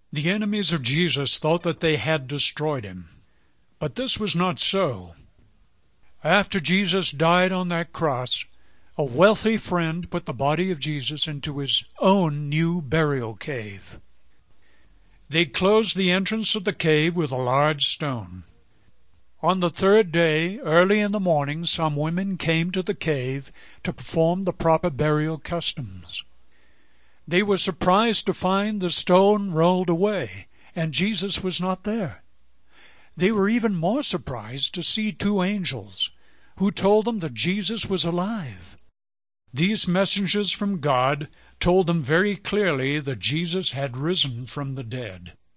The enemies of Jesus thought that they had destroyed him, but this was not so. After Jesus died on that cross, a wealthy friend put the body of Jesus into his own new burial cave. They closed the entrance of the cave with a large stone. On the third day, early in the morning, some women came to the cave to perform the proper burial customs. They were surprised to find the stone rolled away, and Jesus was not there. They were even more surprised to see two angels who told them that Jesus was alive. These messengers from God told them very clearly that Jesus had risen from the dead.